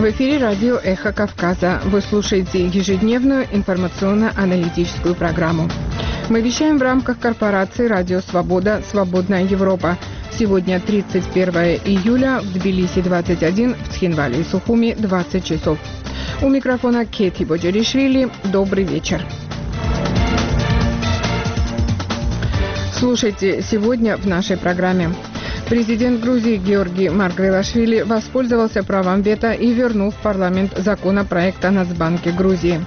В эфире радио «Эхо Кавказа». Вы слушаете ежедневную информационно-аналитическую программу. Мы вещаем в рамках корпорации «Радио Свобода. Свободная Европа». Сегодня 31 июля, в Тбилиси 21, в Цхинвале и Сухуми 20 часов. У микрофона Кети Боджаришвили. Добрый вечер. Слушайте сегодня в нашей программе. Президент Грузии Георгий Маргвелашвили воспользовался правом вето и вернул в парламент законопроект о Нацбанке Грузии.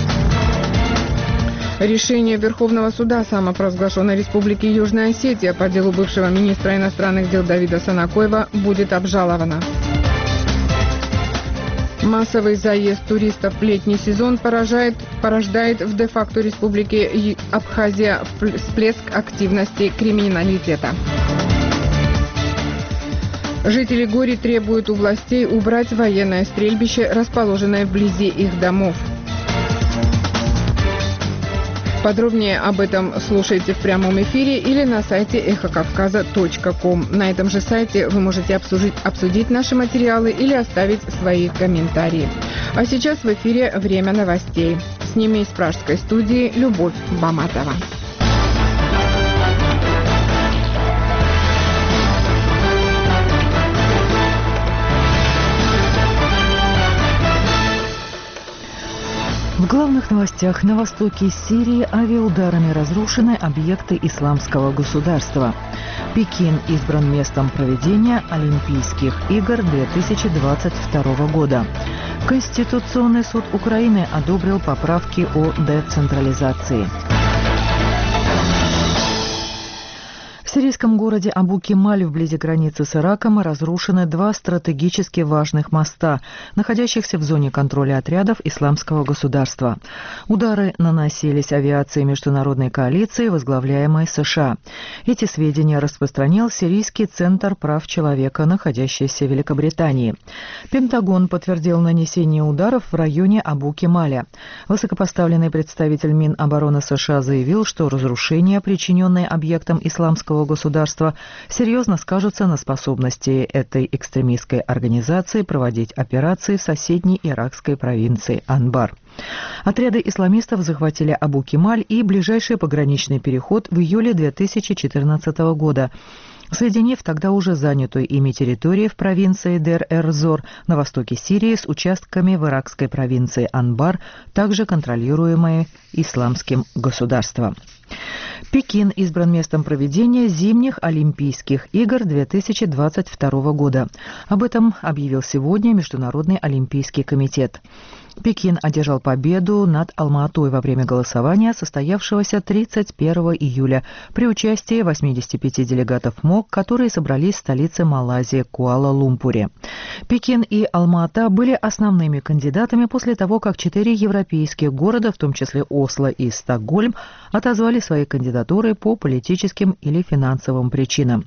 Решение Верховного суда самопровозглашенной Республики Южная Осетия по делу бывшего министра иностранных дел Давида Санакоева будет обжаловано. Массовый заезд туристов в летний сезон порождает в де-факто Республике Абхазия всплеск активности криминалитета. Жители Гори требуют у властей убрать военное стрельбище, расположенное вблизи их домов. Подробнее об этом слушайте в прямом эфире или на сайте эхокавказа.ком. На этом же сайте вы можете обсудить наши материалы или оставить свои комментарии. А сейчас в эфире «Время новостей». С ними из пражской студии Любовь Баматова. В главных новостях: на востоке Сирии авиаударами разрушены объекты исламского государства. Пекин избран местом проведения Олимпийских игр 2022 года. Конституционный суд Украины одобрил поправки о децентрализации. В сирийском городе Абу-Кемаль вблизи границы с Ираком разрушены два стратегически важных моста, находящихся в зоне контроля отрядов Исламского государства. Удары наносились авиацией международной коалиции, возглавляемой США. Эти сведения распространил Сирийский центр прав человека, находящийся в Великобритании. Пентагон подтвердил нанесение ударов в районе Абу-Кемаля. Высокопоставленный представитель Минобороны США заявил, что разрушения, причиненные объектам Исламского государства, серьезно скажутся на способности этой экстремистской организации проводить операции в соседней иракской провинции Анбар. Отряды исламистов захватили Абу-Кемаль и ближайший пограничный переход в июле 2014 года, соединив тогда уже занятую ими территорию в провинции Дер-эр-Зор на востоке Сирии с участками в иракской провинции Анбар, также контролируемые Исламским государством. Пекин избран местом проведения зимних Олимпийских игр 2022 года. Об этом объявил сегодня Международный олимпийский комитет. Пекин одержал победу над Алма-Атой во время голосования, состоявшегося 31 июля, при участии 85 делегатов МОК, которые собрались в столице Малайзии Куала-Лумпуре. Пекин и Алма-Ата были основными кандидатами после того, как 4 европейских города, в том числе Осло и Стокгольм, отозвали свои кандидатуры по политическим или финансовым причинам.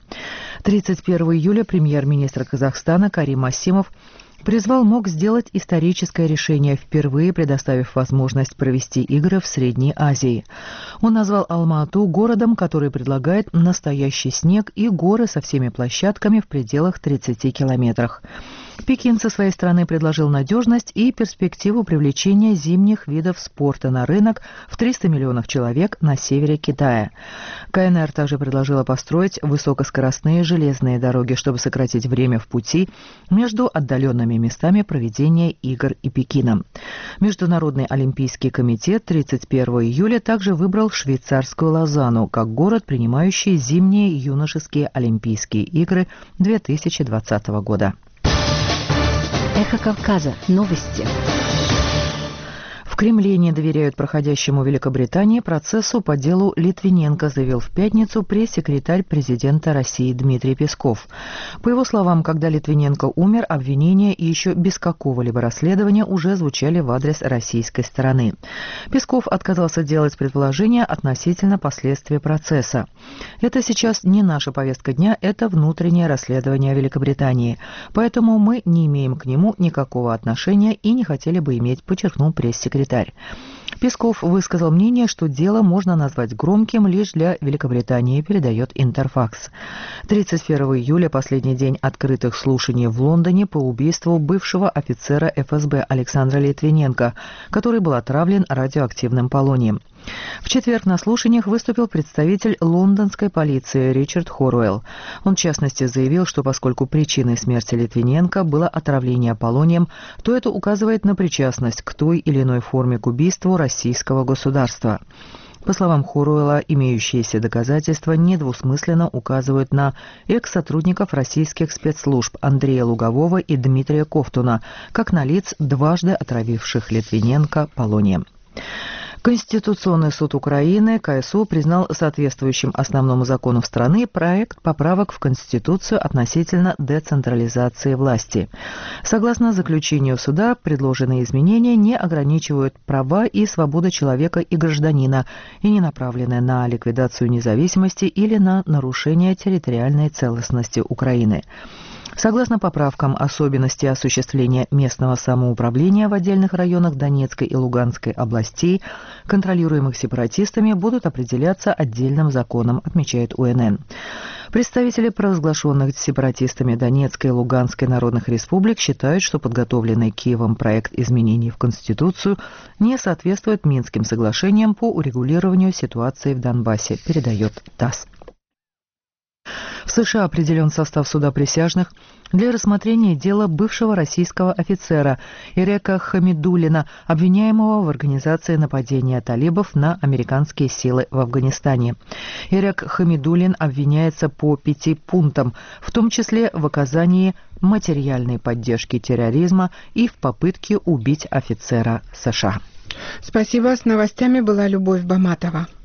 31 июля премьер-министр Казахстана Карим Асимов призвал МОК сделать историческое решение, впервые предоставив возможность провести игры в Средней Азии. Он назвал Алма-Ату городом, который предлагает настоящий снег и горы со всеми площадками в пределах 30 километрах. Пекин со своей стороны предложил надежность и перспективу привлечения зимних видов спорта на рынок в 300 миллионов человек на севере Китая. КНР также предложила построить высокоскоростные железные дороги, чтобы сократить время в пути между отдаленными местами проведения игр и Пекином. Международный олимпийский комитет 31 июля также выбрал швейцарскую Лозанну как город, принимающий зимние юношеские Олимпийские игры 2020 года. Эхо Кавказа. Новости. В Кремле не доверяют проходящему в Великобритании процессу по делу Литвиненко, заявил в пятницу пресс-секретарь президента России Дмитрий Песков. По его словам, когда Литвиненко умер, обвинения и еще без какого-либо расследования уже звучали в адрес российской стороны. Песков отказался делать предположения относительно последствий процесса. «Это сейчас не наша повестка дня, это внутреннее расследование Великобритании. Поэтому мы не имеем к нему никакого отношения и не хотели бы иметь», подчеркнул пресс-секретарь. Песков высказал мнение, что дело можно назвать громким лишь для Великобритании, передает Интерфакс. 31 июля – последний день открытых слушаний в Лондоне по убийству бывшего офицера ФСБ Александра Литвиненко, который был отравлен радиоактивным полонием. В четверг на слушаниях выступил представитель лондонской полиции Ричард Хоруэлл. Он, в частности, заявил, что поскольку причиной смерти Литвиненко было отравление полонием, то это указывает на причастность к той или иной форме к убийству российского государства. По словам Хоруэлла, имеющиеся доказательства недвусмысленно указывают на экс-сотрудников российских спецслужб Андрея Лугового и Дмитрия Ковтуна, как на лиц, дважды отравивших Литвиненко полонием. Конституционный суд Украины, КСУ, признал соответствующим основному закону страны проект поправок в Конституцию относительно децентрализации власти. Согласно заключению суда, предложенные изменения не ограничивают права и свободы человека и гражданина и не направлены на ликвидацию независимости или на нарушение территориальной целостности Украины. Согласно поправкам, особенности осуществления местного самоуправления в отдельных районах Донецкой и Луганской областей, контролируемых сепаратистами, будут определяться отдельным законом, отмечает УНН. Представители провозглашенных сепаратистами Донецкой и Луганской народных республик считают, что подготовленный Киевом проект изменений в Конституцию не соответствует Минским соглашениям по урегулированию ситуации в Донбассе, передает ТАСС. В США определен состав суда присяжных для рассмотрения дела бывшего российского офицера Ирека Хамидуллина, обвиняемого в организации нападения талибов на американские силы в Афганистане. Ирек Хамидуллин обвиняется по 5 пунктам, в том числе в оказании материальной поддержки терроризма и в попытке убить офицера США. Спасибо. С новостями была Любовь Баматова.